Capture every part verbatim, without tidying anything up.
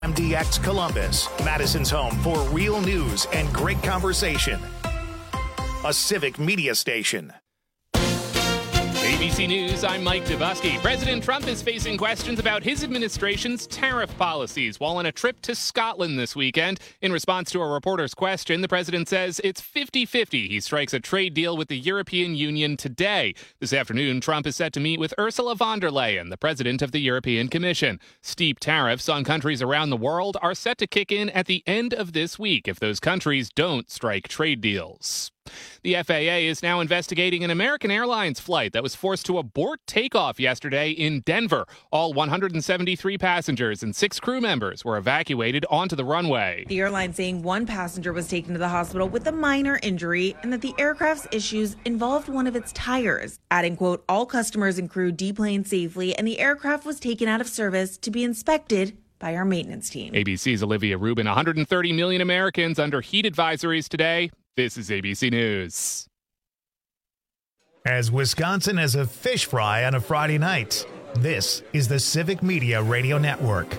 M D X Columbus, Madison's home for real news and great conversation. A civic media station. A B C News, I'm Mike Dubusky. President Trump is facing questions about his administration's tariff policies while on a trip to Scotland this weekend. In response to a reporter's question, the president says it's fifty-fifty. He strikes a trade deal with the European Union today. This afternoon, Trump is set to meet with Ursula von der Leyen, the president of the European Commission. Steep tariffs on countries around the world are set to kick in at the end of this week if those countries don't strike trade deals. The F A A is now investigating an American Airlines flight that was forced to abort takeoff yesterday in Denver. All one hundred seventy-three passengers and six crew members were evacuated onto the runway. The airline saying one passenger was taken to the hospital with a minor injury and that the aircraft's issues involved one of its tires. Adding, quote, all customers and crew deplaned safely and the aircraft was taken out of service to be inspected by our maintenance team. A B C's Olivia Rubin. one hundred thirty million Americans under heat advisories today. This is A B C News. As Wisconsin as a fish fry on a Friday night, this is the Civic Media Radio Network.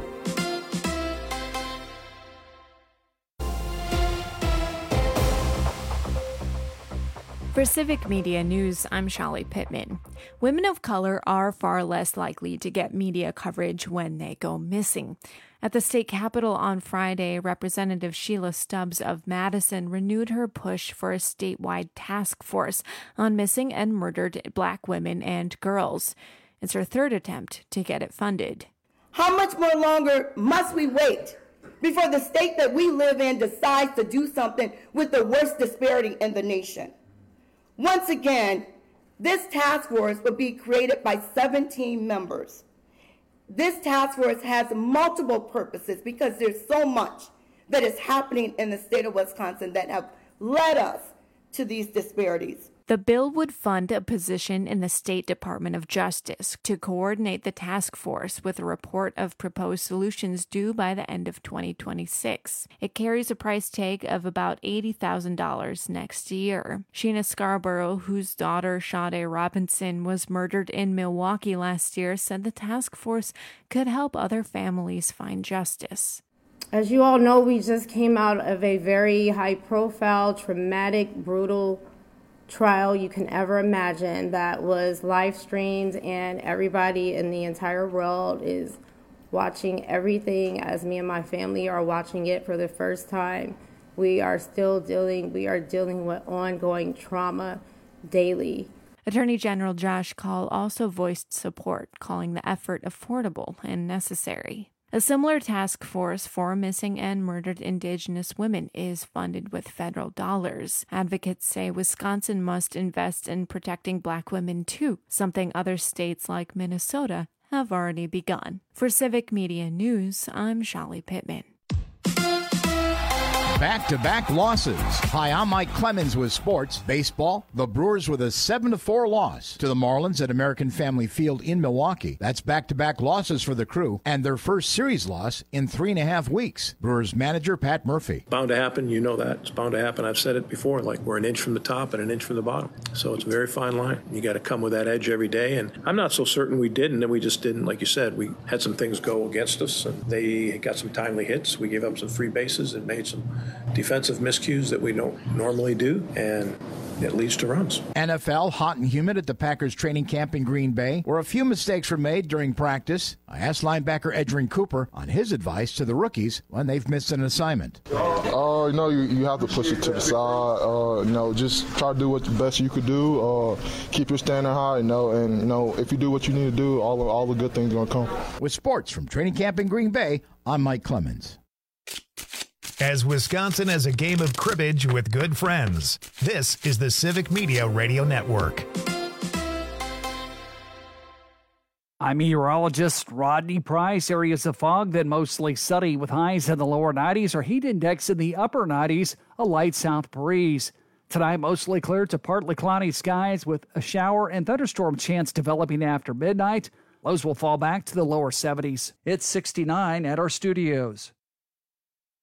For Civic Media News, I'm Shali Pittman. Women of color are far less likely to get media coverage when they go missing. At the state capitol on Friday, Representative Sheila Stubbs of Madison renewed her push for a statewide task force on missing and murdered Black women and girls. It's her third attempt to get it funded. How much more longer must we wait before the state that we live in decides to do something with the worst disparity in the nation? Once again, this task force will be created by seventeen members. This task force has multiple purposes because there's so much that is happening in the state of Wisconsin that have led us to these disparities. The bill would fund a position in the State Department of Justice to coordinate the task force with a report of proposed solutions due by the end of twenty twenty-six. It carries a price tag of about eighty thousand dollars next year. Sheena Scarborough, whose daughter Sade Robinson was murdered in Milwaukee last year, said the task force could help other families find justice. As you all know, we just came out of a very high-profile, traumatic, brutal trial you can ever imagine that was live streamed, and everybody in the entire world is watching everything as me and my family are watching it for the first time. We are still dealing, we are dealing with ongoing trauma daily. Attorney General Josh Kaul also voiced support, calling the effort affordable and necessary. A similar task force for missing and murdered Indigenous women is funded with federal dollars. Advocates say Wisconsin must invest in protecting Black women too, something other states like Minnesota have already begun. For Civic Media News, I'm Shali Pittman. Back-to-back losses. Hi, I'm Mike Clemens with sports. Baseball, the Brewers with a seven to four loss to the Marlins at American Family Field in Milwaukee. That's back-to-back losses for the Crew and their first series loss in three and a half weeks. Brewers manager Pat Murphy. Bound to happen. You know that. It's bound to happen. I've said it before, like we're an inch from the top and an inch from the bottom. So it's a very fine line. You got to come with that edge every day. And I'm not so certain we didn't, and we just didn't. Like you said, we had some things go against us, and they got some timely hits. We gave up some free bases and made some defensive miscues that we don't normally do, and it leads to runs. N F L, hot and humid at the Packers training camp in Green Bay, where a few mistakes were made during practice. I asked linebacker Edgerrin Cooper on his advice to the rookies when they've missed an assignment. Uh, you know, you, you have to push it to the side. Uh, you know, just try to do what the best you could do. Uh, keep your standard high, you know, and, you know, if you do what you need to do, all, all the good things are going to come. With sports from training camp in Green Bay, I'm Mike Clemens. As Wisconsin has a game of cribbage with good friends, this is the Civic Media Radio Network. I'm meteorologist Rodney Price. Areas of fog that mostly sunny with highs in the lower nineties or heat index in the upper nineties, a light south breeze. Tonight, mostly clear to partly cloudy skies with a shower and thunderstorm chance developing after midnight. Lows will fall back to the lower seventies. It's sixty-nine at our studios.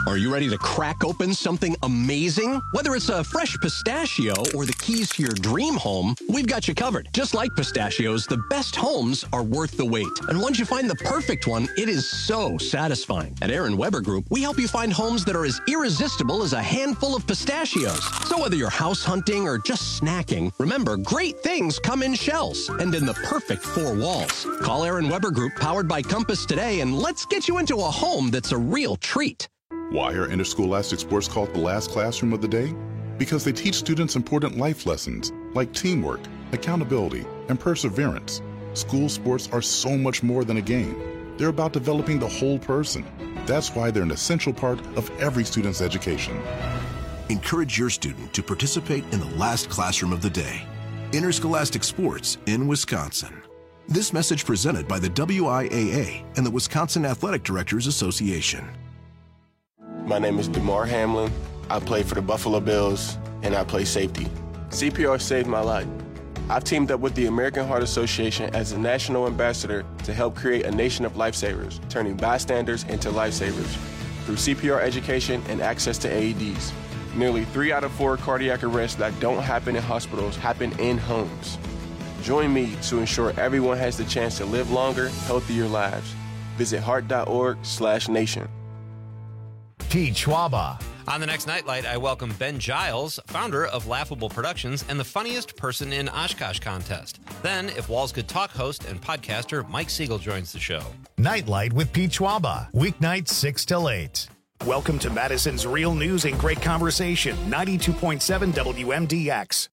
Are you ready to crack open something amazing? Whether it's a fresh pistachio or the keys to your dream home, we've got you covered. Just like pistachios, the best homes are worth the wait. And once you find the perfect one, it is so satisfying. At Aaron Weber Group, we help you find homes that are as irresistible as a handful of pistachios. So whether you're house hunting or just snacking, remember, great things come in shells and in the perfect four walls. Call Aaron Weber Group, powered by Compass, today, and let's get you into a home that's a real treat. Why are interscholastic sports called the last classroom of the day? Because they teach students important life lessons like teamwork, accountability, and perseverance. School sports are so much more than a game. They're about developing the whole person. That's why they're an essential part of every student's education. Encourage your student to participate in the last classroom of the day. Interscholastic sports in Wisconsin. This message presented by the W I A A and the Wisconsin Athletic Directors Association. My name is DeMar Hamlin. I play for the Buffalo Bills, and I play safety. C P R saved my life. I've teamed up with the American Heart Association as a national ambassador to help create a nation of lifesavers, turning bystanders into lifesavers through C P R education and access to A E Ds. Nearly three out of four cardiac arrests that don't happen in hospitals happen in homes. Join me to ensure everyone has the chance to live longer, healthier lives. Visit heart.org slash nation. Pete Schwaba. On the next Nightlight, I welcome Ben Giles, founder of Laughable Productions and the Funniest Person in Oshkosh contest. Then, If Walls Could Talk host and podcaster Mike Siegel joins the show. Nightlight with Pete Schwaba, weeknights six till eight. Welcome to Madison's Real News and Great Conversation, ninety-two point seven W M D X.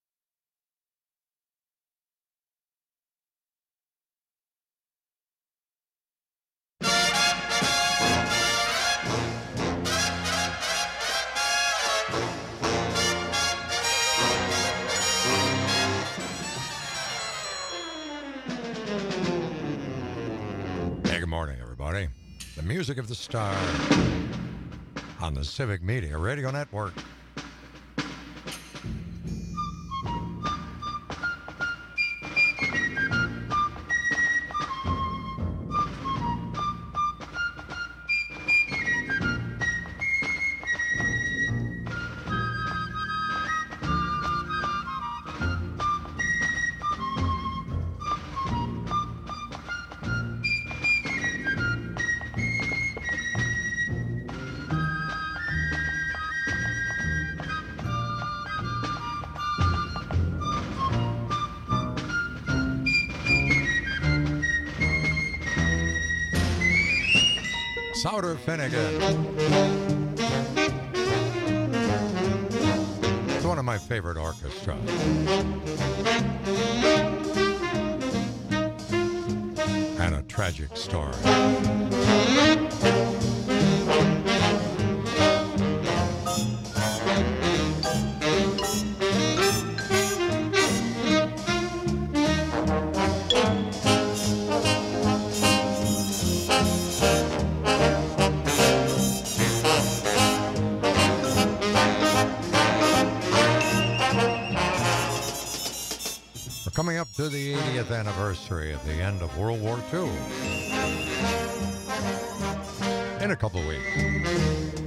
Good morning, everybody. The music of the star on the Civic Media Radio Network. Souter Finnegan. It's one of my favorite orchestras. And a tragic story. Coming up to the eightieth anniversary of the end of World War Two in a couple of weeks.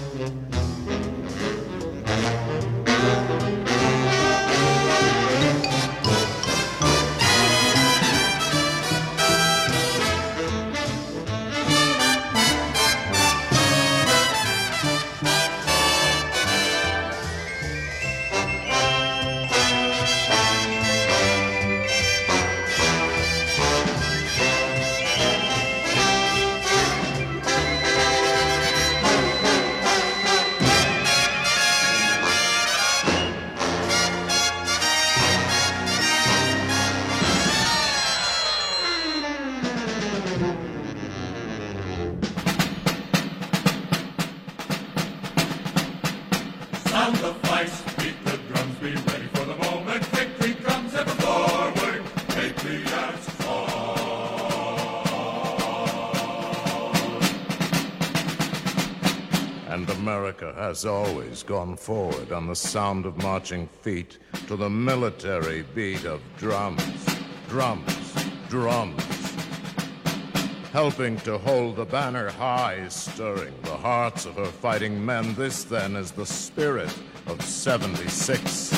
Has always gone forward on the sound of marching feet to the military beat of drums, drums, drums. helping to hold the banner high, stirring the hearts of her fighting men. This, then, is the spirit of seventy-six.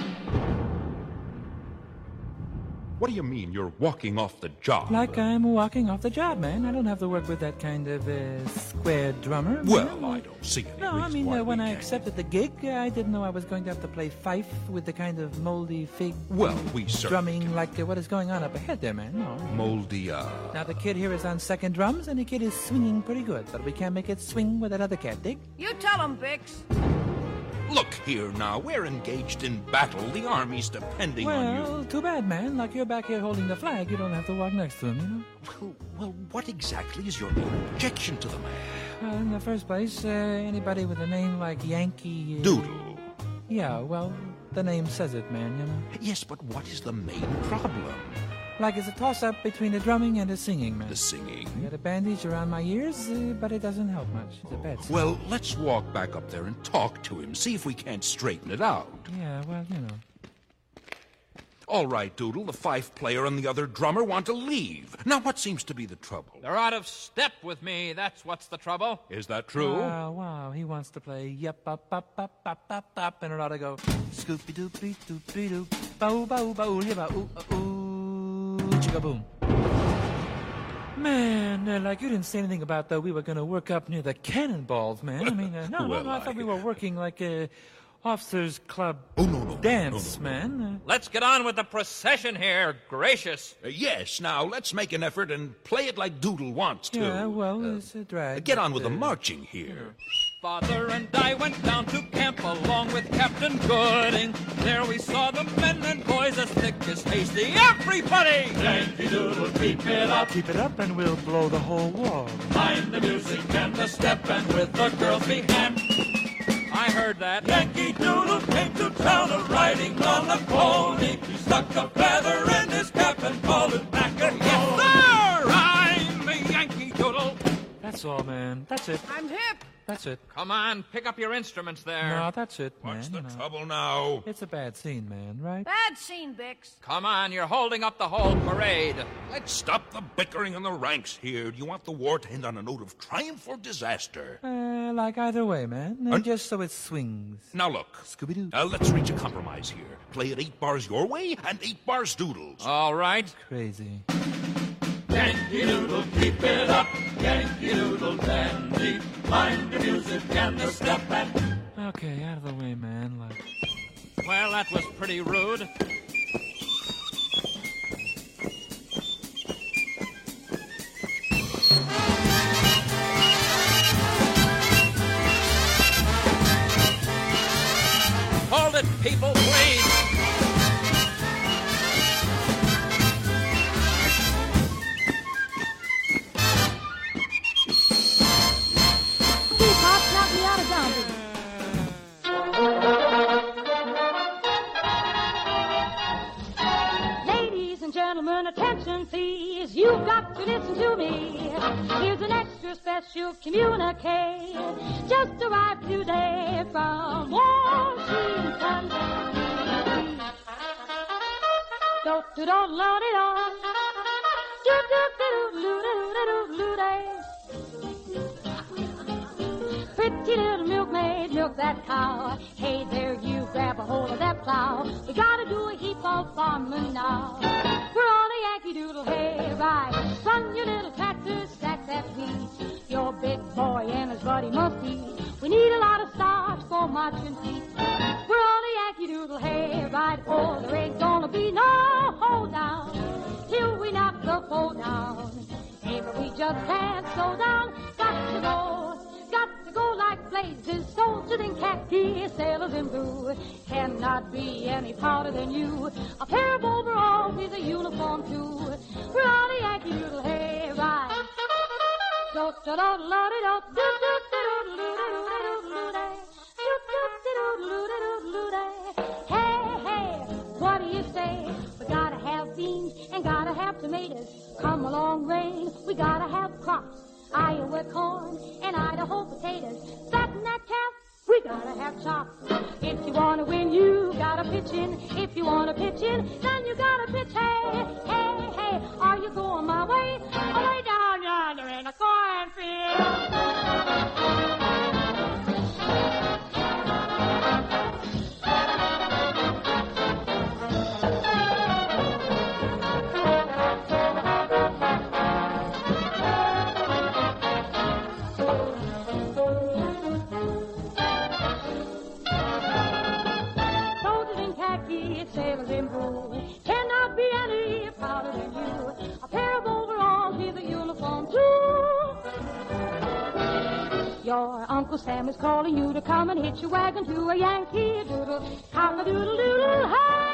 What do you mean you're walking off the job? Like I'm walking off the job, man. I don't have to work with that kind of uh, square drummer. Well, man. I don't see any No, reason I mean, why uh, when we I can't. accepted the gig, uh, I didn't know I was going to have to play fife with the kind of moldy fig. Well, we certainly drumming like uh, what is going on up ahead there, man. No. Moldy, uh... Now, the kid here is on second drums, and the kid is swinging pretty good, but we can't make it swing with that other cat, dig? You tell him, Bix. Look here now, we're engaged in battle. The army's depending well, on you. too bad, man. Like you're back here holding the flag, you don't have to walk next to him, you know? Well, well what exactly is your main objection to the man? Well, in the first place, uh, anybody with a name like Yankee... Uh, Doodle. Yeah, well, the name says it, man, you know? Yes, but what is the main problem? Like it's a toss-up between the drumming and the singing, man. The singing? I got a bandage around my ears, uh, but it doesn't help much. It's a bad sign. Well, let's walk back up there and talk to him, see if we can't straighten it out. Yeah, well, you know. All right, Doodle, the fife player and the other drummer want to leave. Now, what seems to be the trouble? They're out of step with me, that's what's the trouble. Is that true? Wow, wow, he wants to play yep, up, up, up, up, up, up, and it ought to go scoopy-doopy-doopy-doop, bow, bow, bow, yabba, ooh, uh, ooh. Chicka-boom. Man, uh, like you didn't say anything about that we were going to work up near the cannonballs, man. I mean, uh, no, well, no, no, I, I thought we were working like a officers' club oh, no, no, dance, no, no, no, no. man. Uh, Let's get on with the procession here, gracious. Uh, yes, now, let's make an effort and play it like Doodle wants to. yeah, well, Uh, it's a drag. get on with but, the uh, marching here. Father and I went down to camp along with Captain Gooding. There we saw the men and boys as thick as hasty. Everybody! Yankee Doodle, keep it up. Keep it up and we'll blow the whole wall. Mind the music and the step, and with the girls behind. I heard that. Yankee Doodle came to town a-riding on a pony. He stuck a feather in his cap and called it back and Yes, sir! I'm the Yankee Doodle. That's all, man. That's it. I'm hip. That's it. Come on, pick up your instruments there. No, that's it, man. What's the you know. trouble now? It's a bad scene, man, right? Bad scene, Bix. Come on, you're holding up the whole parade. Let's stop the bickering in the ranks here. Do you want the war to end on a note of triumph or disaster? Uh, like either way, man. Uh, Un- just so it swings. Now look, Scooby-Doo. uh, let's reach a compromise here. Play it eight bars your way and eight bars Doodle's. All right. Crazy. Yankee Doodle, keep it up. Yankee Doodle dandy. Mind the music and the step, and Okay, out of the way, man. Like... Well, that was pretty rude. Hold it, people, please. Pop, knock me out of zombie. Ladies and gentlemen, attention please. You've got to listen to me. Here's an extra special communique. Just arrived today from Washington. Do do do do do do do do do do do do. Pretty little milkmaid, milk that cow. Hey there, you grab a hold of that plow. We gotta do a heap of farming now. We're on a Yankee Doodle hay ride. Run your little tractor, stack that wheat. Your big boy and his buddy must eat. We need a lot of starch for marching feet. We're on a Yankee Doodle hay ride. Oh, there ain't gonna be no hold down till we knock the pole down. Hey, but we just can't slow down. Got to go. Got to go like blazes, soldiers in khaki, sailors in blue. Cannot be any prouder than you. A pair of overalls is a uniform too. We're on a Yankee Doodle hay ride. Do do do do do do do do do. Hey hey, what do you say? We gotta have beans and gotta have tomatoes. Come along, rain, we gotta have crops. Iowa corn and Idaho potatoes. Fatten that calf, we gotta have chops. If you wanna win, you gotta pitch in. If you wanna pitch in, then you gotta pitch. Hey, hey, hey, are you going my way? Or way down your Soldiers in khaki, sailors in blue, cannot be any prouder than you. A pair of overalls is a uniform too. Your Uncle Sam is calling you to come and hitch your wagon to a Yankee Doodle, cock-a-doodle doodle, hey!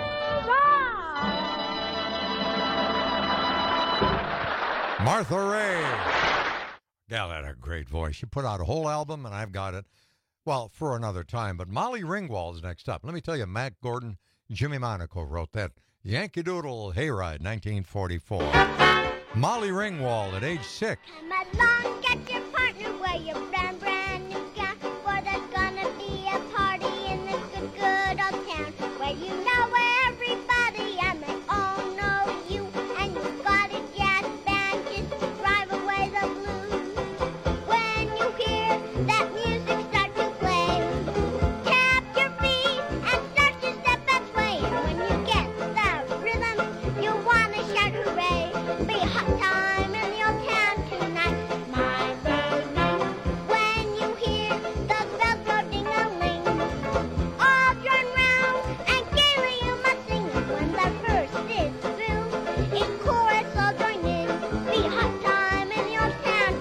Martha Raye. Gal had a great voice. She put out a whole album, and I've got it, well, for another time. But Molly Ringwald is next up. Let me tell you, Matt Gordon, Jimmy Monaco wrote that Yankee Doodle Hayride, nineteen forty-four. Molly Ringwald at age six. Come along, get your partner, wear your brand, brand new gown, for there's gonna be a party in this good, good old town, where you know everybody and they all know you, and you've got a jazz band just to drive away the blues. When you hear that music start to play, tap your feet and start to step and sway, and when you get the rhythm, you wanna shout hooray, be a hot time in the old town tonight, my baby. When you hear the bells go ding-a-ling, all turn round and gaily you must sing. When the verse is through, in chorus all join in, be a hot time in the old town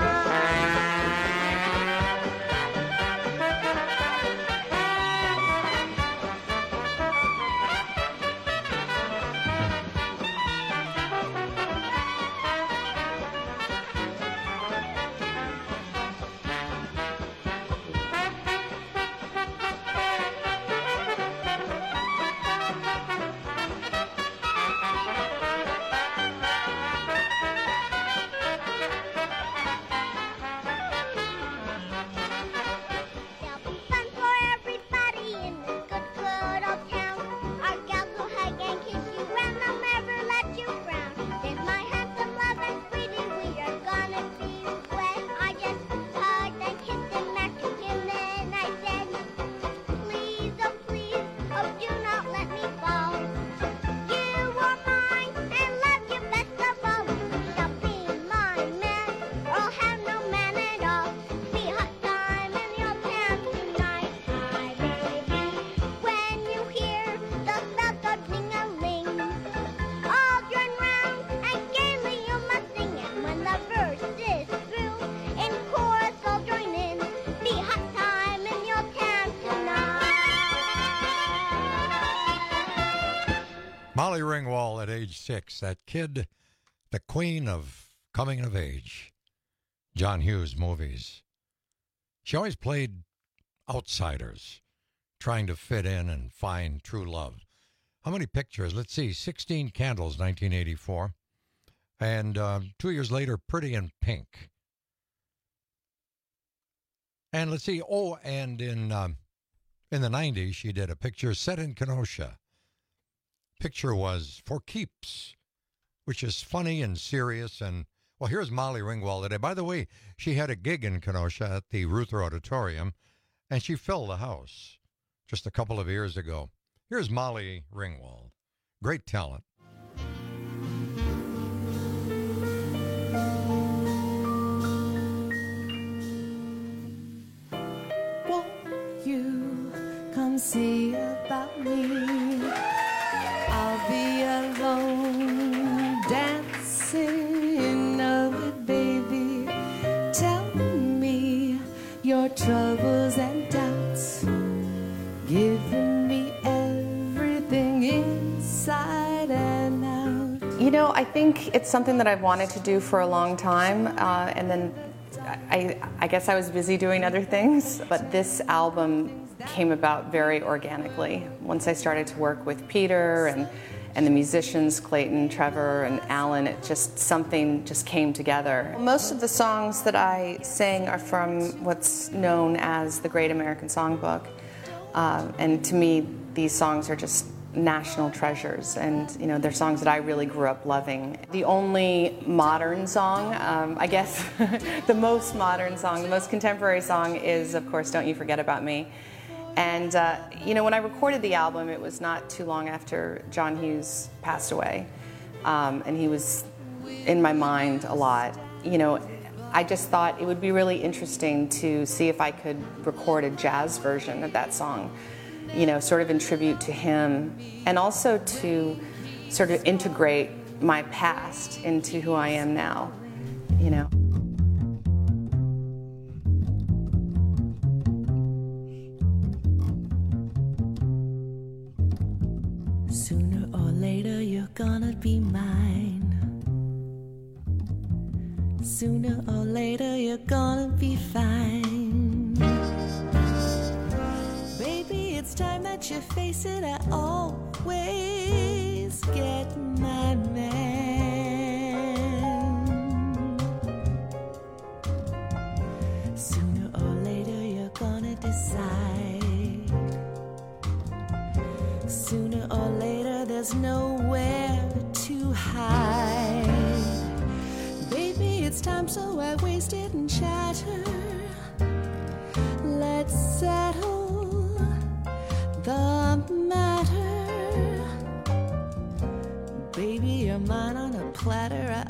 There'll be fun for everybody in this good, good old town. Our gals will hug and kiss you and they'll never let you frown. Then my handsome love and sweetie, we are gonna be wed. I just hugged and kissed him back to him, then I said, please, oh please, oh do not let me fall. You are mine and love you best of all. You shall be my man, or I'll have no man at all. Be a hot time in the old town tonight, my baby. When you hear the bells go ding-a-ling, all join round and gaily you must sing it. When the verse is through, in chorus all join in, be a hot time in the old town tonight. Molly Ringwald at age six. That kid, the queen of coming of age. John Hughes movies. She always played outsiders, trying to fit in and find true love. How many pictures? Let's see. sixteen Candles, nineteen eighty-four. And uh, two years later, Pretty in Pink. And let's see. Oh, and in um, in the nineties, she did a picture set in Kenosha. Picture was For Keeps, which is funny and serious. And, well, here's Molly Ringwald today. By the way, she had a gig in Kenosha at the Ruther Auditorium, and she filled the house just a couple of years ago. Here's Molly Ringwald. Great talent. Won't you come see about me? I'll be alone dancing in love, baby. Tell me your troubles and doubts, giving me everything inside and out. You know, I think it's something that I've wanted to do for a long time, uh, and then I, I guess I was busy doing other things, but this album came about very organically. Once I started to work with Peter and, and the musicians, Clayton, Trevor, and Alan, it just, something just came together. Most of the songs that I sing are from what's known as the Great American Songbook. Uh, and to me, these songs are just national treasures, and you know, they're songs that I really grew up loving. The only modern song, um, I guess the most modern song, the most contemporary song is, of course, Don't You Forget About Me. And uh, you know, when I recorded the album, it was not too long after John Hughes passed away, um, and he was in my mind a lot. You know, I just thought it would be really interesting to see if I could record a jazz version of that song, you know, sort of in tribute to him, and also to sort of integrate my past into who I am now, you know. Sooner or later you're gonna be mine. Sooner or later you're gonna be fine. Baby, it's time that you face it. I always get my man. Sooner or later you're gonna decide. Sooner or later there's nowhere to hide. Baby, it's time, so I waste it and chatter. Let's settle the matter. Baby, you're mine on a platter. I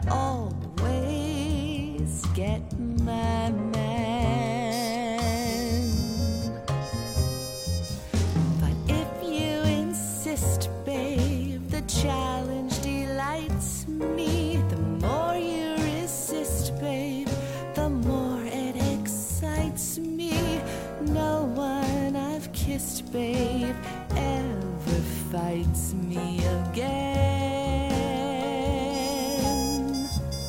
always get my man. But if you insist, babe, the challenge delights me. The more you resist, babe, the more it excites me. No one I've kissed, babe, ever fights me again.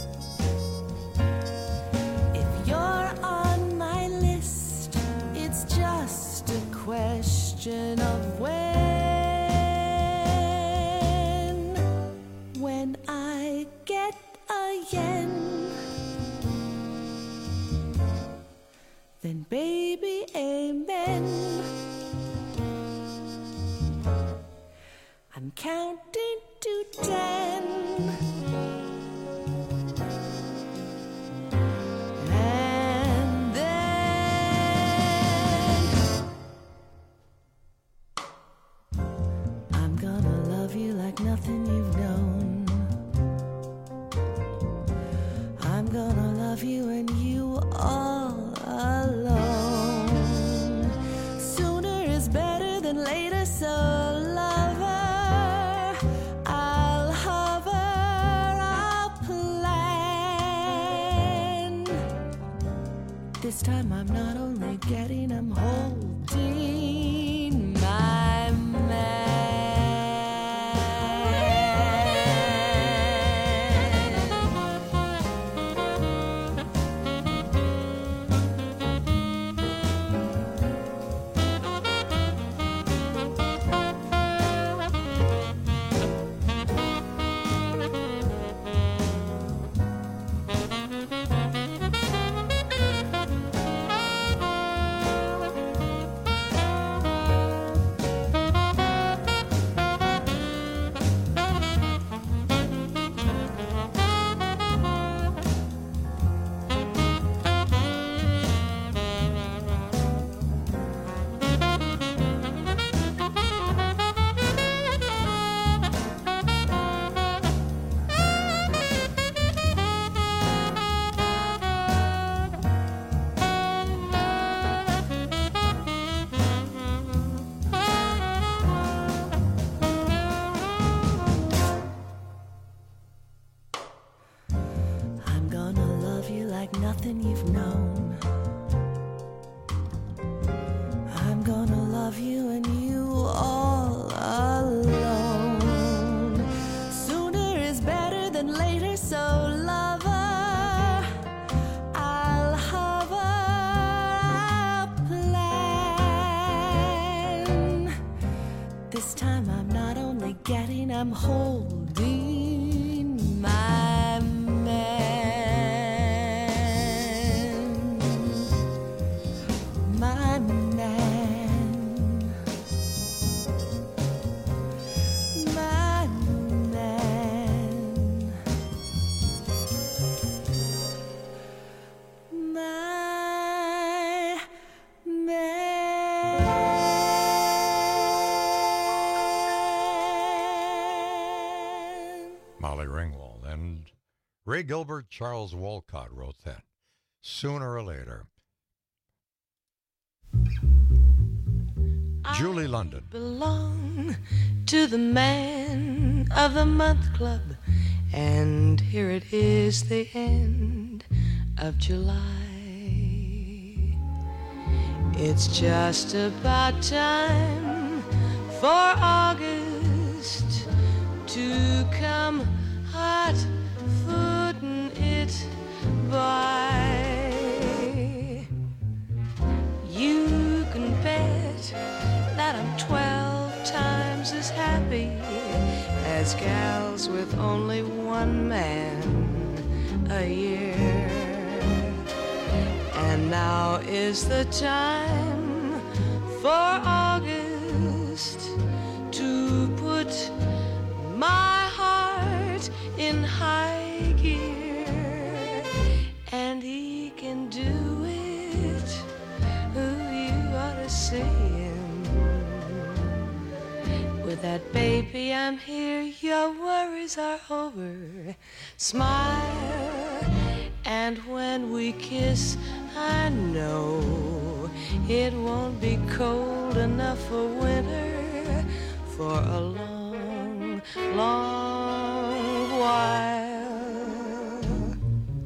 If you're on my list, it's just a question of when. When I get a yen, then baby, amen. I'm counting to ten. And then I'm gonna love you like nothing you've known. I'm gonna love you and you all alone. Sooner is better than later, so lover, I'll hover, I'll plan. This time I'm not only getting, I'm holding my man. I'm gonna love you like nothing you've known. I'm gonna love you and you all alone. Sooner is better than later, so lover, I'll hover, I'll plan. This time I'm not only getting, I'm holding my man. My man. My man. My man. Molly Ringwald and Ray Gilbert, Charles Walcott wrote that. sooner or later. Julie London. Belong to the Man of the Month Club, and here it is, the end of July. It's just about time for August to come hot footing it by. You can bet that I'm twelve times as happy as gals with only one man a year. And now is the time for August to put my heart in high gear, and he can do it. Ooh, you ought to see him. With that baby, I'm here, your worries are over. Smile, and when we kiss, I know it won't be cold enough for winter for a long, long while.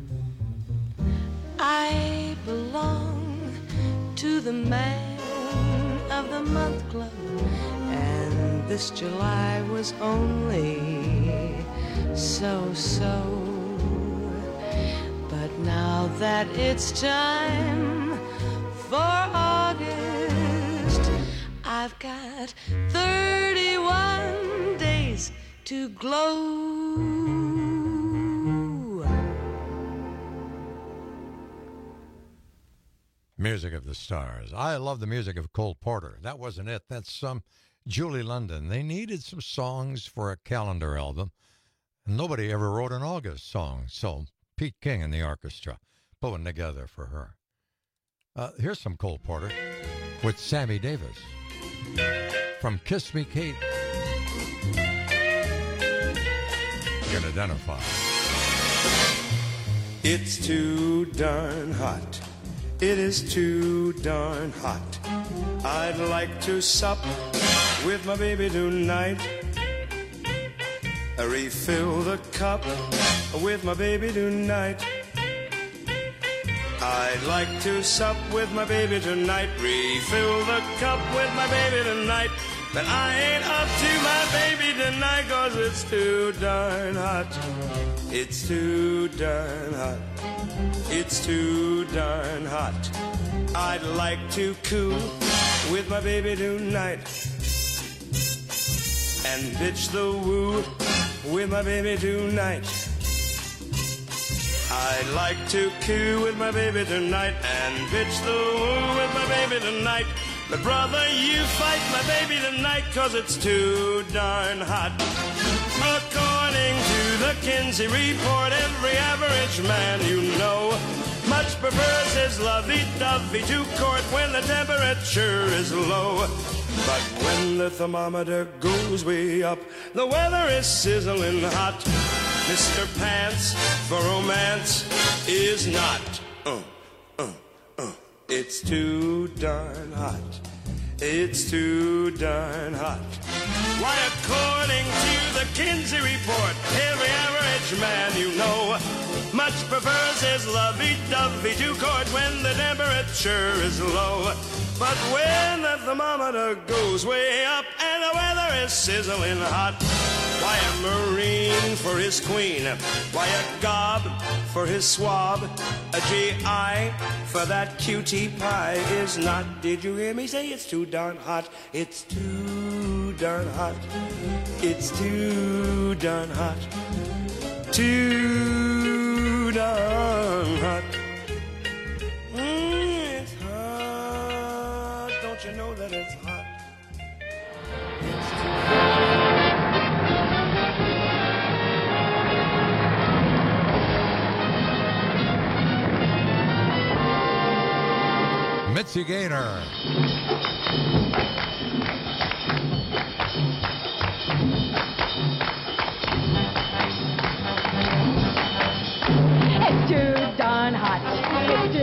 I belong to the Man of the Month Club, and this July was only so-so. But now that it's time for August, I've got thirty-one days to glow. Music of the Stars. I love the music of Cole Porter. That wasn't it. That's some um, Julie London. They needed some songs for a calendar album. Nobody ever wrote an August song, so Pete King and the orchestra put one together for her. Uh, here's some Cole Porter with Sammy Davis from Kiss Me Kate. You can identify. It's too darn hot. It is too darn hot. I'd like to sup with my baby tonight. Refill the cup with my baby tonight. I'd like to sup with my baby tonight. Refill the cup with my baby tonight. But I ain't up to my baby tonight, 'cause it's too darn hot. It's too darn hot. It's too darn hot. I'd like to cool with my baby tonight and bitch the woo with my baby tonight. I'd like to coo with my baby tonight and bitch the woo with my baby tonight. But brother, you fight my baby tonight, 'cause it's too darn hot. According to the Kinsey Report, every average man you know much prefers his lovey-dovey to court when the temperature is low. But when the thermometer goes way up, the weather is sizzling hot. Mister Pants for romance is not. Uh, uh, uh. It's too darn hot. It's too darn hot. Why, according to the Kinsey Report, every average man you know much prefers his lovey-dovey to court when the temperature is low. But when the thermometer goes way up and the weather is sizzling hot, why a Marine for his queen, why a gob for his swab, a G I for that cutie pie is not. Did you hear me say it's too darn hot? It's too darn hot. It's too darn hot. Too darn hot. Mm, it's hot. Don't you know that it's hot? It's too Mitzi Gaynor. It's too darn hot. It's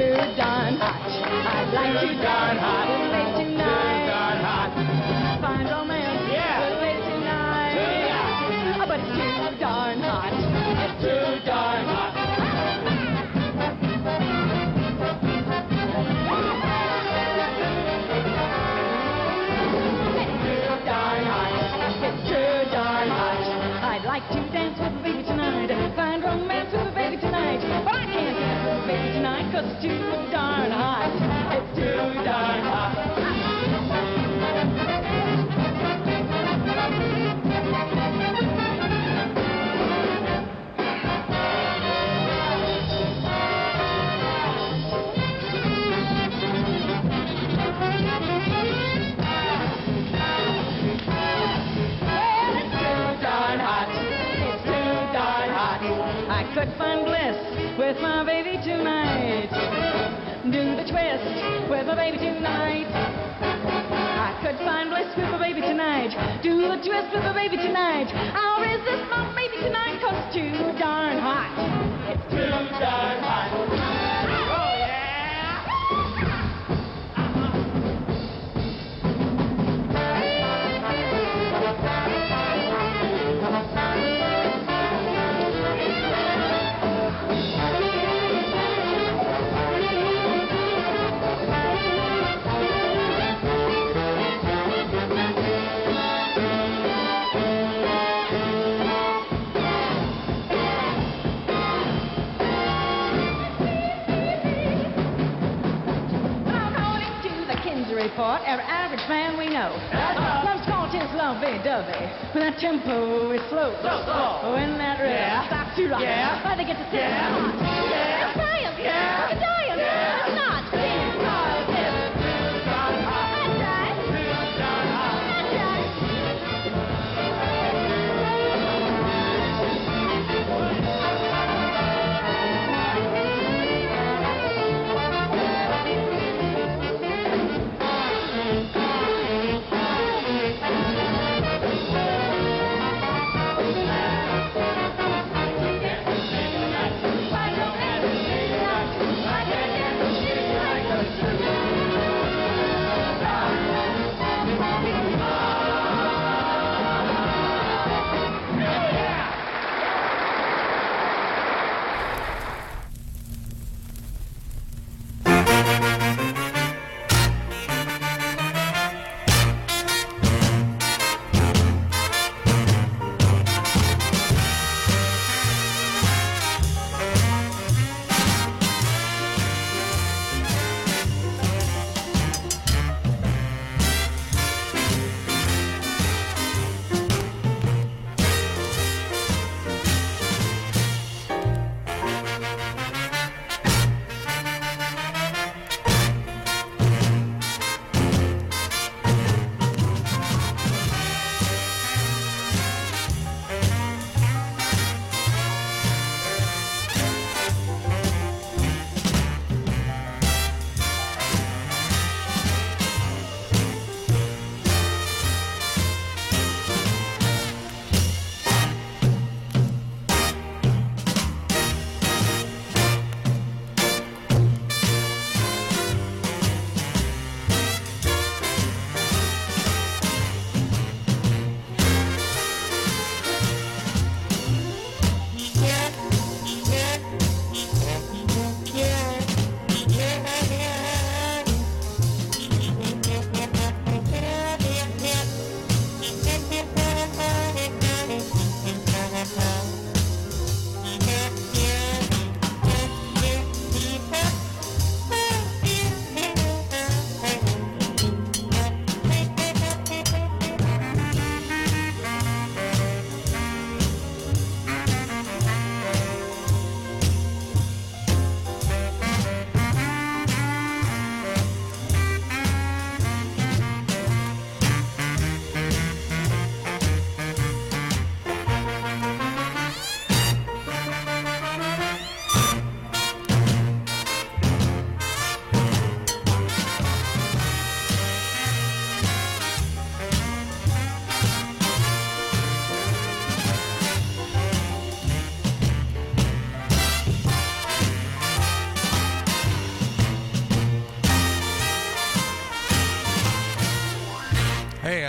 too darn hot. Little baby tonight. Too darn hot. Find romance. Yeah. Little baby tonight. Too but it's too darn hot. It's too darn hot. I'd like to dance with a baby tonight, find romance with a baby tonight, but I can't dance with a baby tonight, cause it's too darn hot. It's too darn hot. Could find bliss with my baby tonight. Do the twist with my baby tonight. I could find bliss with my baby tonight. Do the twist with my baby tonight. I'll resist my baby tonight, cause it's too darn hot. It's too darn hot. Oh yeah! Report, every average man we know loves called his lovey-dovey. When that tempo is slow, slow, slow. When that rhythm yeah. starts to rock, yeah. Why they get to sing yeah. hot. Yeah. It's science, yeah. It's science, yeah. It's not. It's science. It's darn hot. That's right. It's darn hot. That's right.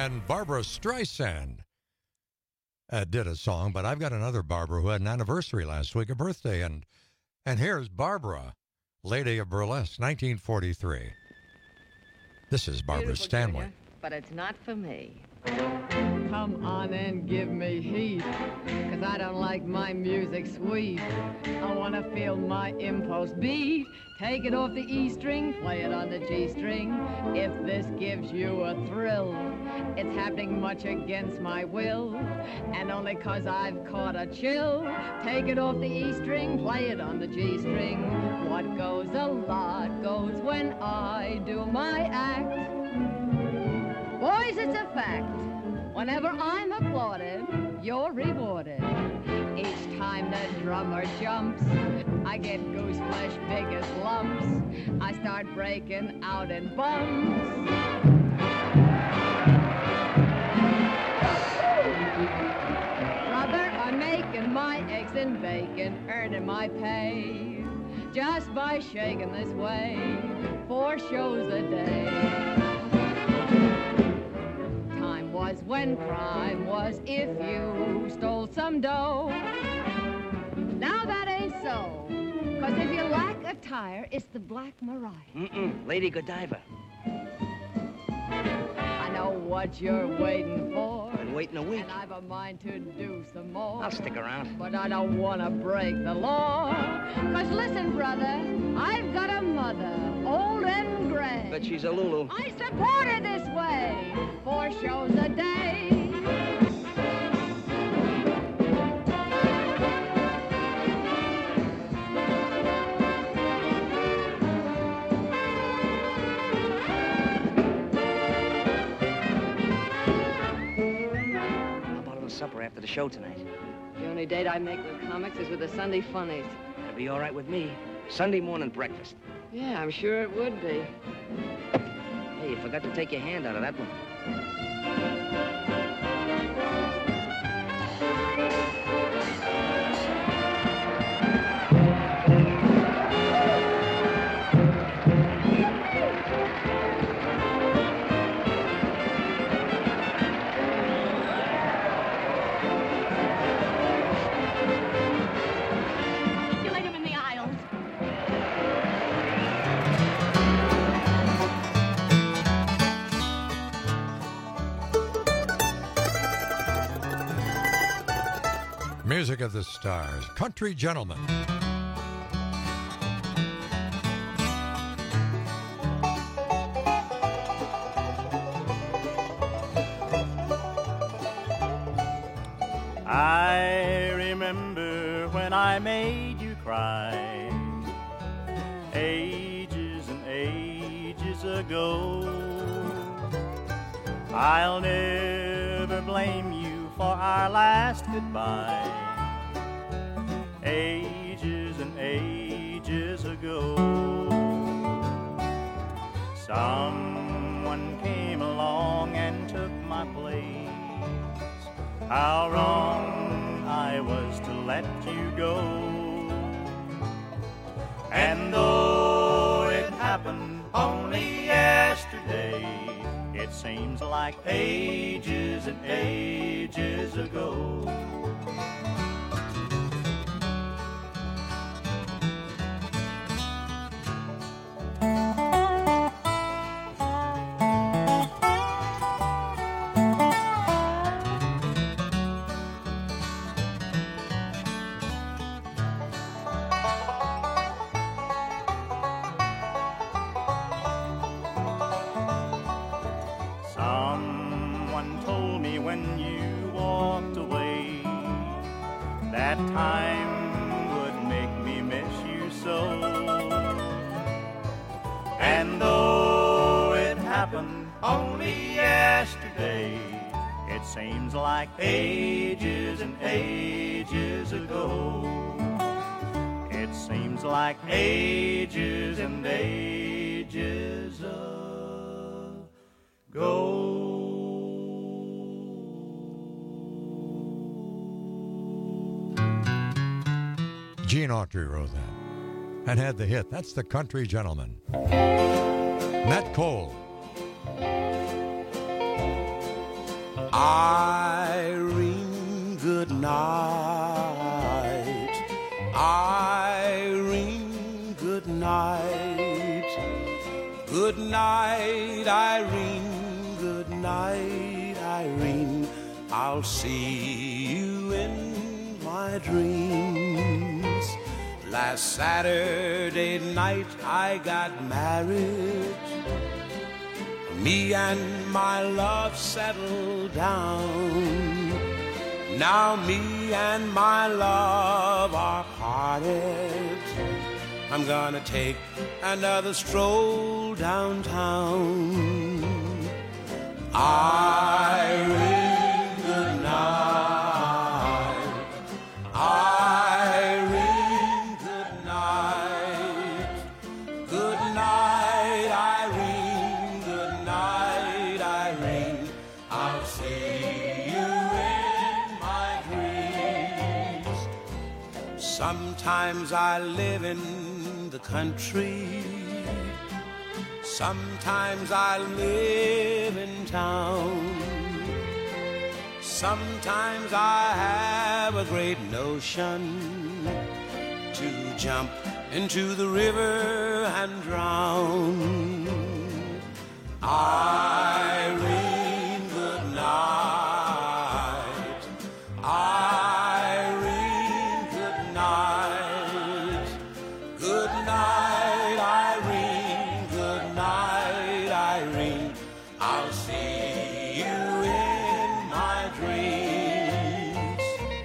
and Barbara Streisand uh, did a song, but I've got another Barbara who had an anniversary last week, a birthday, and and here's Barbara, Lady of Burlesque, nineteen forty-three. This is Barbara Beautiful, Stanwyck. Junior, but it's not for me. Come on and give me heat, 'cause I don't like my music sweet. I want to feel my impulse beat. Take it off the E string, play it on the G string. If this gives you a thrill, it's happening much against my will, and only 'cause I've caught a chill. Take it off the E string, play it on the G string. What goes a lot goes when I do my act. Boys, it's a fact. Whenever I'm applauded, you're rewarded. Each time the drummer jumps, I get goose flesh big as lumps. I start breaking out in bumps. Brother, I'm making my eggs and bacon, earning my pay just by shaking this way, four shows a day. Was when crime was if you stole some dough. Now that ain't so, 'cause if you lack a tire, it's the Black Mariah. Mm-mm, Lady Godiva. I know what you're waiting for. Been waiting a week. And I've a mind to do some more. I'll stick around. But I don't want to break the law. 'Cause listen, brother, I've got a mother, old and gray. But she's a Lulu. I support her this way, four shows a day. How about a little supper after the show tonight? The only date I make with comics is with the Sunday Funnies. That'll be all right with me. Sunday morning breakfast. Yeah, I'm sure it would be. Hey, you forgot to take your hand out of that one. You laid him in the aisles. Music of the Stars, Country Gentleman. I remember when I made you cry, ages and ages ago. I'll never blame you for our last goodbye, ages and ages ago. Someone came along and took my place. How wrong I was to let you go. And though it happened only yesterday, it seems like ages and ages ago. Someone told me when you walked away, that time would make me miss you so. And though it happened only yesterday, it seems like ages and ages ago. It seems like ages and ages ago. Gene Autry wrote that and had the hit. That's the Country Gentleman. Nat Cole. Irene, good night. Irene, good night. Good night, Irene. Good night, Irene. I'll see you in my dreams. Last Saturday night I got married. Me and my love settled down. Now me and my love are parted. I'm gonna take another stroll downtown. Irene, good night. Irene, good night. Good night, Irene. Good night, Irene. I'll see you in my dreams. Sometimes I live in the country. Sometimes I live in town. Sometimes I have a great notion to jump into the river and drown. Irene, good night. Irene, good night. Good night, Irene. Good night, Irene. I'll see you in my dreams.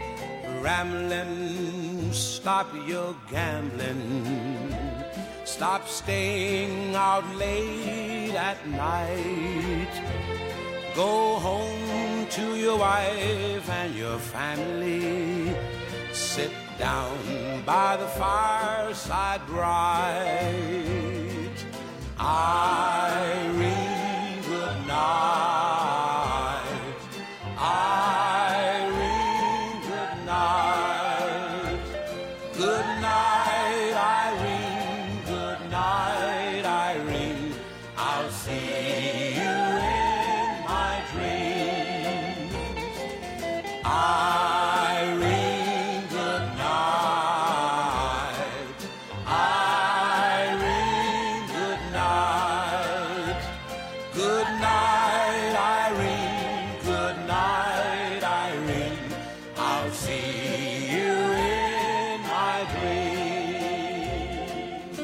Ramblin', stop your gambling. Stop staying out late at night. Go home to your wife and your family. Sit down by the fireside bright. Irene, good night. Irene, good night. Good night, Irene. Good night, Irene. I'll see you in my dreams. Irene, good night. Irene, good night. Good night, Irene. Good night, Irene. I'll see you in my dreams.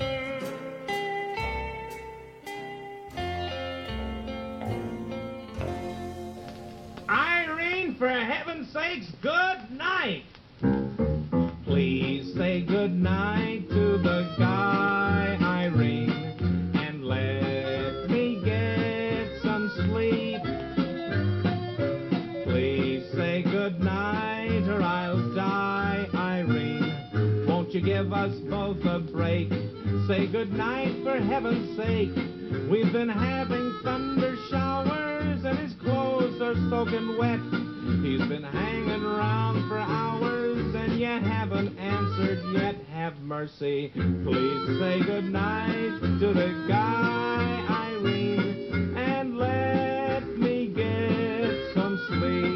Irene, for heaven's sakes, good night. Please say good night to the guy, Irene, and let me get some sleep. Please say good night or I'll die, Irene. Won't you give us both a break? Say good night for heaven's sake. We've been having thunder showers and his clothes are soaking wet. He's been hanging around for hours and you haven't answered yet. Have mercy. Please say good night to the guy, Irene, and let me get some sleep.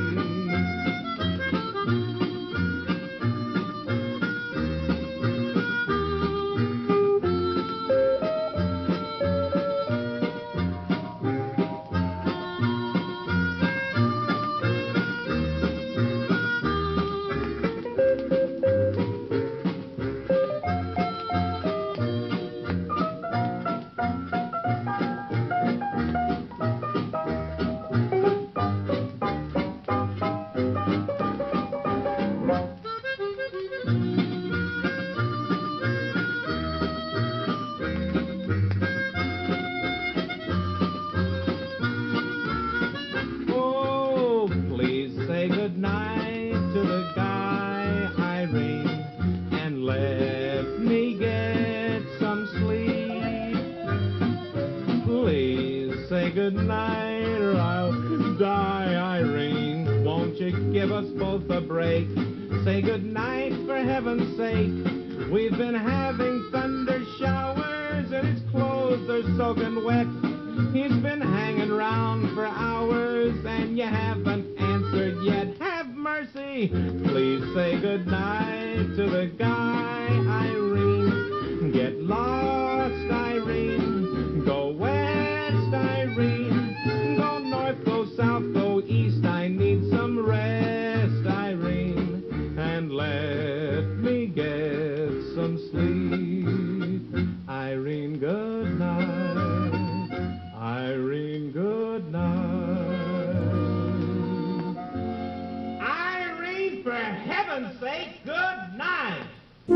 Good night or I'll die, Irene. Won't you give us both a break? Say good night for heaven's sake. We've been having thunder showers and his clothes are soaking wet. He's been hanging around for hours and you haven't answered yet. Have mercy. Please say goodnight to the guy, Irene. Get lost, Irene. Go west, Irene. Go north, go south, go east. I need some rest, Irene. And let me get some sleep. Irene, good night. Irene, good night. Irene, for heaven's sake, good night.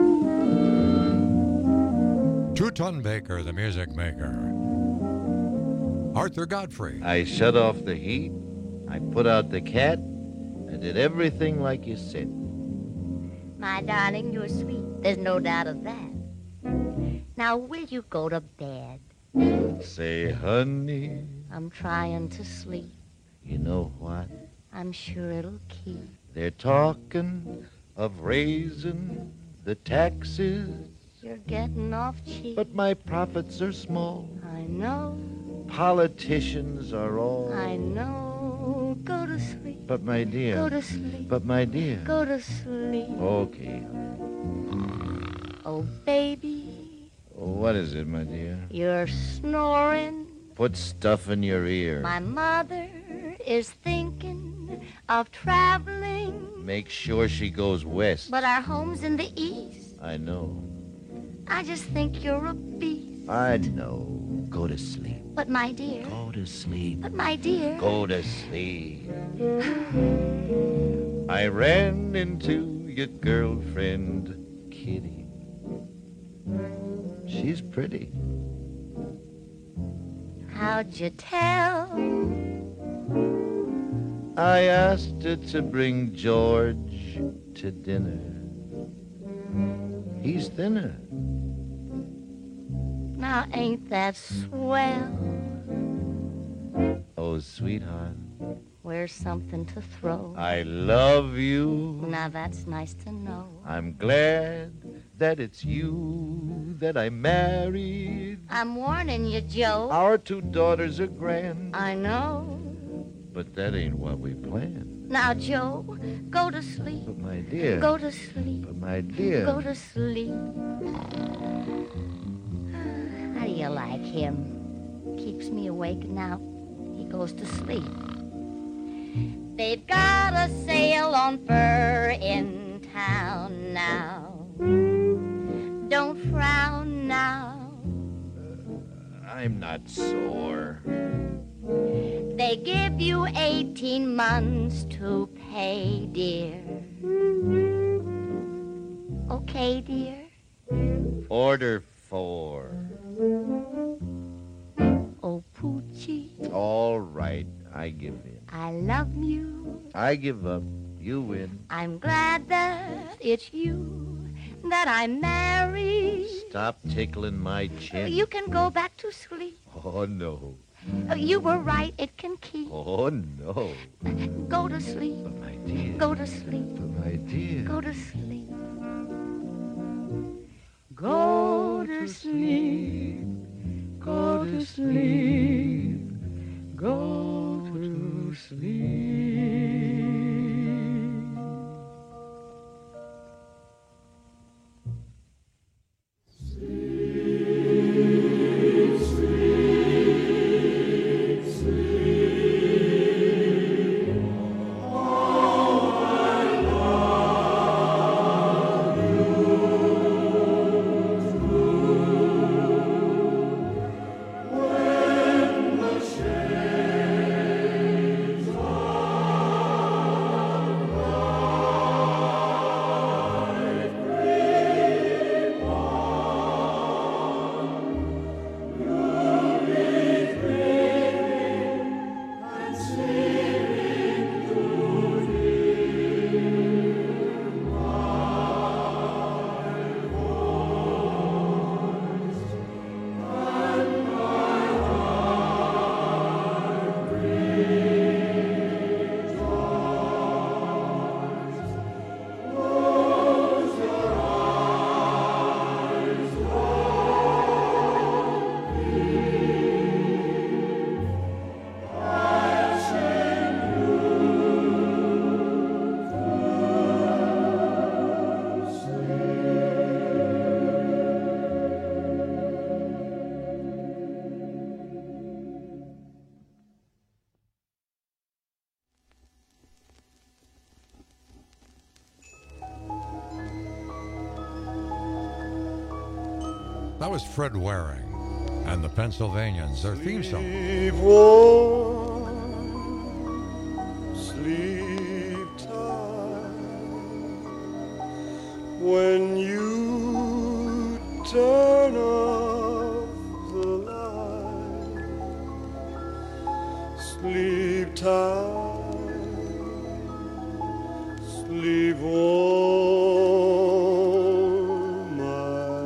Two-Ton Baker, the music maker. Arthur Godfrey. I shut off the heat. I put out the cat. I did everything like you said. My darling, you're sweet. There's no doubt of that. Now, will you go to bed? Say, honey. I'm trying to sleep. You know what? I'm sure it'll keep. They're talking of raising the taxes. You're getting off cheap. But my profits are small. I know. Politicians are all. I know. Go to sleep. But my dear. Go to sleep. But my dear. Go to sleep. Okay. Oh, baby. What is it, my dear? You're snoring. Put stuff in your ear. My mother is thinking of traveling. Make sure she goes west. But our home's in the east. I know. I just think you're a beast. I know. Go to sleep. But my dear. Go to sleep. But my dear. Go to sleep. I ran into your girlfriend, Kitty. She's pretty. How'd you tell? I asked her to bring George to dinner. He's thinner. Now ain't that swell? Oh, sweetheart. Where's something to throw? I love you. Now that's nice to know. I'm glad that it's you that I married. I'm warning you, Joe. Our two daughters are grand. I know. But that ain't what we planned. Now, Joe, go to sleep. But my dear. Go to sleep. But my dear. Go to sleep. How do you like him? Keeps me awake now. He goes to sleep. They've got a sale on fur in town now. Don't frown now. Uh, I'm not sore. They give you eighteen months to pay, dear. Okay, dear? Order four. Oh, Poochie. All right, I give in. I love you. I give up. You win. I'm glad that it's you that I married. Stop tickling my chin. You can go back to sleep. Oh, no. You were right, it can keep. Oh, no. Go to sleep. But my dear. Go to sleep. But my dear. Go to sleep. Go to sleep. Go to sleep. Go to sleep. When the shades are That was Fred Waring and the Pennsylvanians, their theme song. Sleep warm, sleep tight. When you turn off the light, sleep tight, sleep warm, my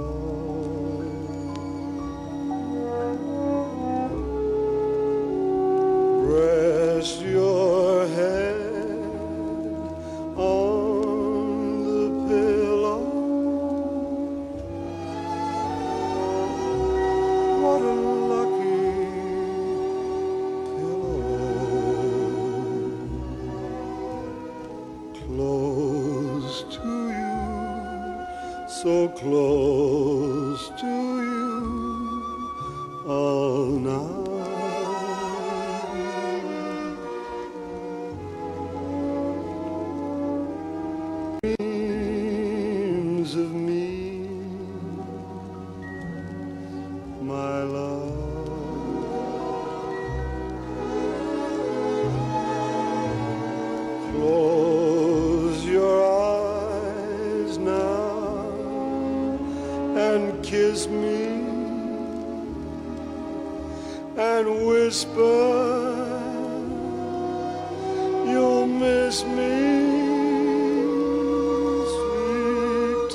love. Rest your head on the pillow. What a lucky pillow. Close to you, so close to you all night. Dreams of me, my love. Close your eyes now and kiss me and whisper you'll miss me. Sleep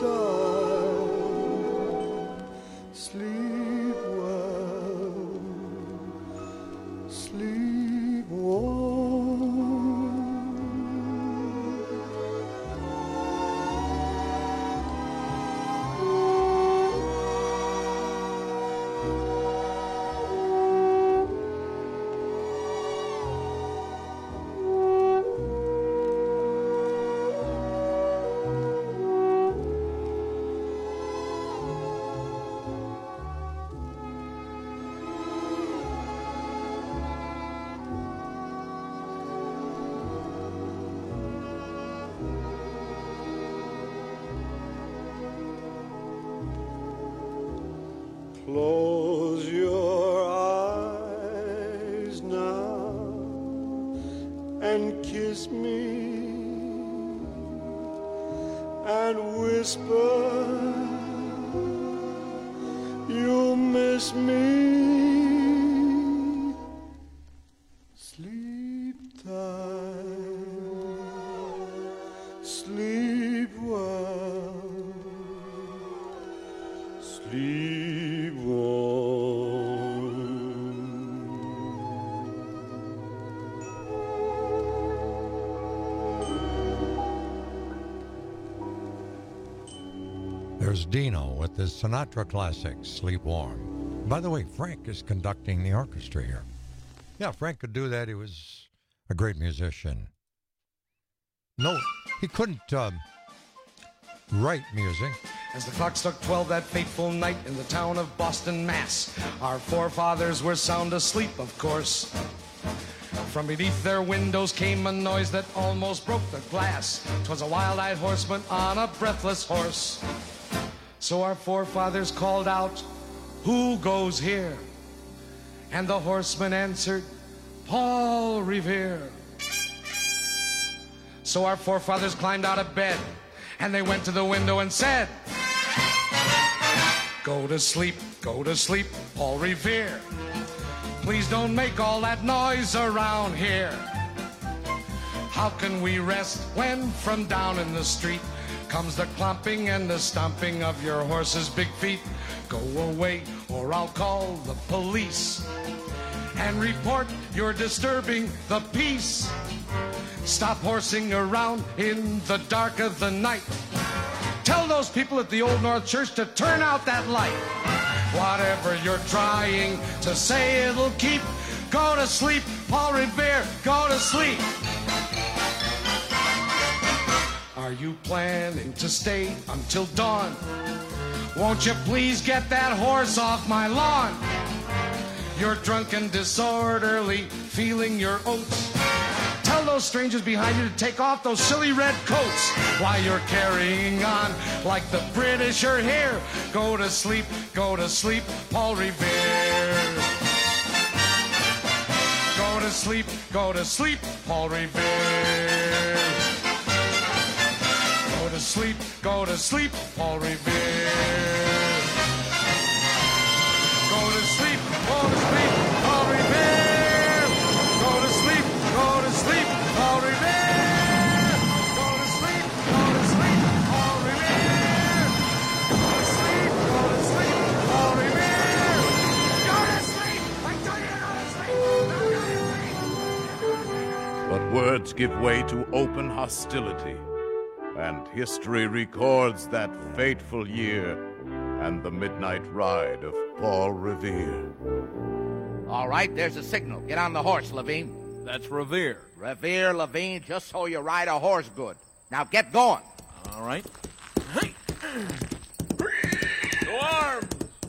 tight, sleep well, sleep warm. Close your eyes now and kiss me and whisper you'll miss me. Sleep tight, sleep well, sleep warm. There's Dino with the Sinatra classic, Sleep Warm. By the way, Frank is conducting the orchestra here. Yeah, Frank could do that. He was a great musician. No, he couldn't um, write music. As the clock struck twelve that fateful night in the town of Boston, Mass, our forefathers were sound asleep, of course. From beneath their windows came a noise that almost broke the glass. 'Twas a wild-eyed horseman on a breathless horse. So our forefathers called out, "Who goes here?" And the horseman answered, "Paul Revere." So our forefathers climbed out of bed, and they went to the window and said, "Go to sleep, go to sleep, Paul Revere. Please don't make all that noise around here. How can we rest when from down in the street comes the clomping and the stomping of your horse's big feet? Go away or I'll call the police and report you're disturbing the peace. Stop horsing around in the dark of the night. Tell those people at the Old North Church to turn out that light. Whatever you're trying to say, it'll keep. Go to sleep, Paul Revere, go to sleep." Are you planning to stay until dawn? Won't you please get that horse off my lawn? You're drunk and disorderly, feeling your oats. Tell tell those strangers behind you to take off those silly red coats while you're carrying on like the British are here. Go to sleep, go to sleep, Paul Revere. Go to sleep, go to sleep, Paul Revere. Go to sleep, go to sleep, Paul Revere. Go to sleep, go to sleep, Paul Revere. Go to sleep, go to sleep, Paul Revere. Go to sleep, go to sleep, Paul Revere. Go to sleep, go to sleep, Paul Revere. Go to sleep, I tell you to go to sleep. But words give way to open hostility, and history records that fateful year and the midnight ride of Paul Revere. All right, there's a signal. Get on the horse, Levine. That's Revere. Revere, Levine, just so you ride a horse good. Now get going. All right. To arms!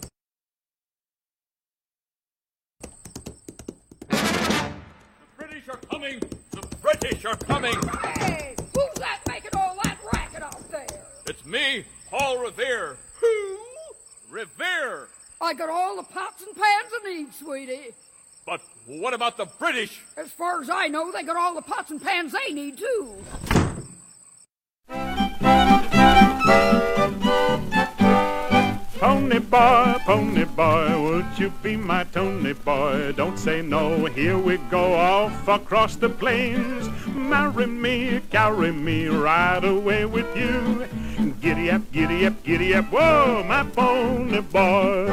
The British are coming! The British are coming! Hey, who's that making all that racket out there? It's me, Paul Revere. Who? Revere! I got all the pots and pans I need, sweetie. But what about the British? As far as I know, they got all the pots and pans they need, too. Pony boy, pony boy, would you be my Tony boy? Don't say no, here we go off across the plains. Marry me, carry me right away with you. Giddy up, giddy up, giddy up, whoa, my pony boy.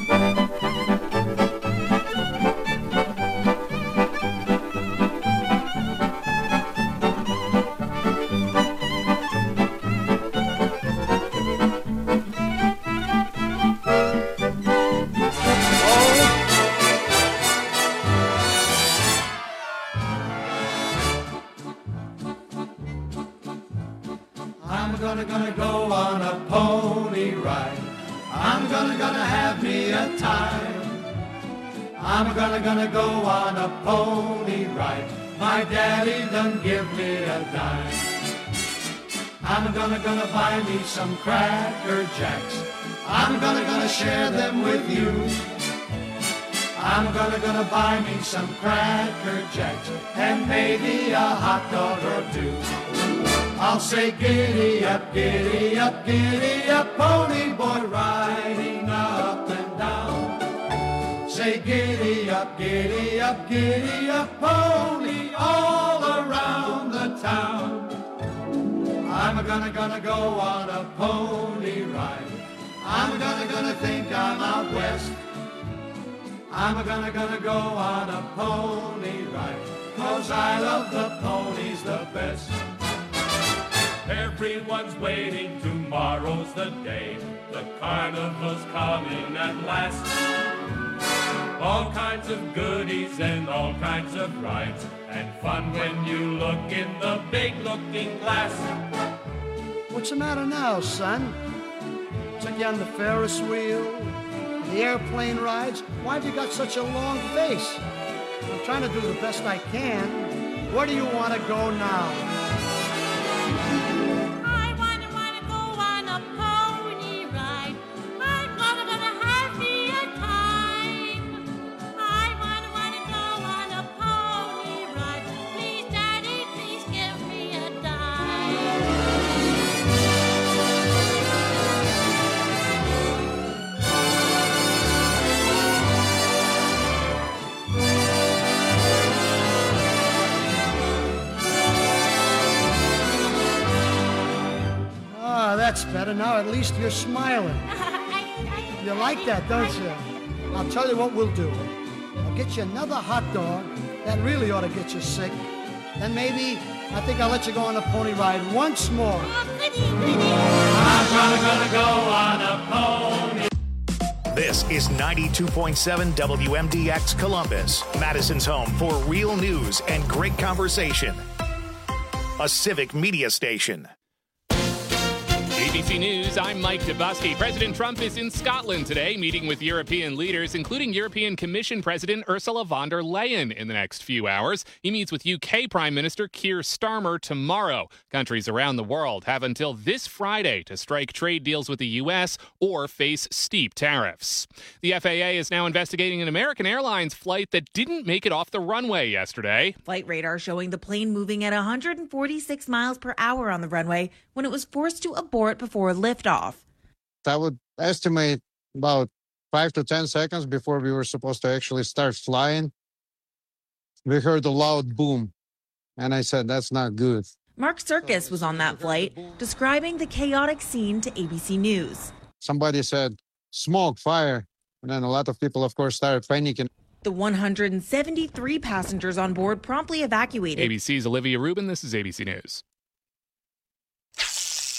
I'm gonna, gonna go on a pony ride. I'm gonna, gonna have me a time. I'm gonna, gonna go on a pony ride. My daddy done give me a dime. I'm gonna, gonna buy me some Cracker Jacks. I'm gonna, gonna share them with you. I'm gonna, gonna buy me some Cracker Jacks and maybe a hot dog or two. I'll say giddy up, giddy up, giddy up, pony boy riding up and down. Say giddy up, giddy up, giddy up, pony all around the town. I'm gonna, gonna go on a pony ride. I'm gonna, gonna think I'm out west. I'm gonna, gonna go on a pony ride, 'cause I love the ponies the best. Everyone's waiting, tomorrow's the day. The carnival's coming at last. All kinds of goodies and all kinds of rides, and fun when you look in the big looking glass. What's the matter now, son? Took you on the Ferris wheel, the airplane rides? Why have you got such a long face? I'm trying to do the best I can. Where do you want to go now? That's better. Now at least you're smiling. You like that, don't you? I'll tell you what we'll do. I'll get you another hot dog. That really ought to get you sick. Then maybe, I think I'll let you go on a pony ride once more. I'm gonna, gonna go on a pony. This is ninety-two point seven W M D X Columbus, Madison's home for real news and great conversation. A civic media station. H B C News, I'm Mike Dubusky. President Trump is in Scotland today, meeting with European leaders, including European Commission President Ursula von der Leyen in the next few hours. He meets with U K Prime Minister Keir Starmer tomorrow. Countries around the world have until this Friday to strike trade deals with the U S or face steep tariffs. The F A A is now investigating an American Airlines flight that didn't make it off the runway yesterday. Flight radar showing the plane moving at one hundred forty-six miles per hour on the runway when it was forced to abort before liftoff. I would estimate about five to ten seconds before we were supposed to actually start flying. We heard a loud boom, and I said, that's not good. Mark Serkis was on that flight, describing the chaotic scene to A B C News. Somebody said, smoke, fire, and then a lot of people, of course, started panicking. The one hundred seventy-three passengers on board promptly evacuated. A B C's Olivia Rubin, this is A B C News.